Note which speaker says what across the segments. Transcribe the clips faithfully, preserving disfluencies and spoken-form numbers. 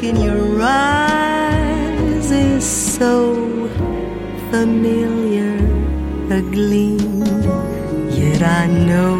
Speaker 1: in your eyes is so familiar, a gleam, yet I know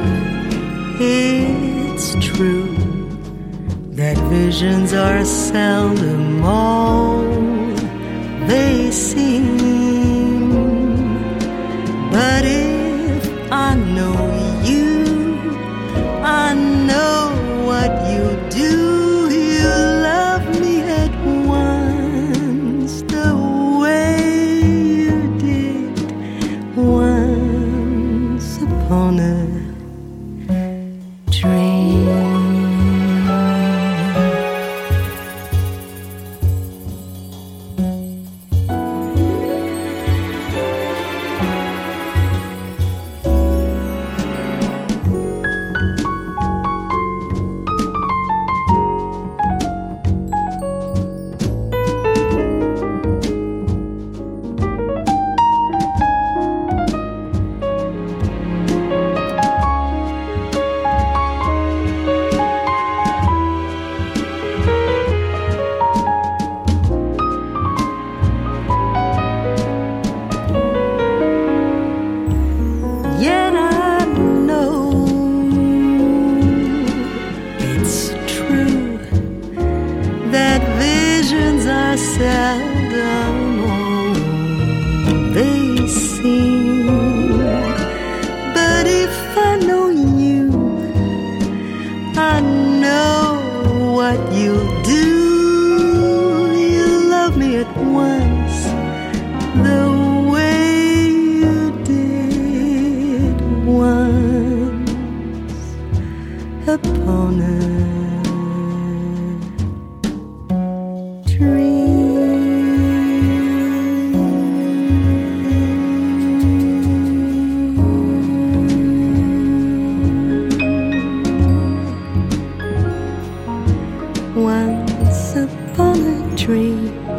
Speaker 1: it's true that visions are seldom all they seem. But if I know you, I know what you do. You love me at once the way you did once upon a dream. Yet I know it's true that visions are seldom all they seem. But if I know you, I know what you'll do. You love me at once the way you did once upon a dream. Once upon a dream.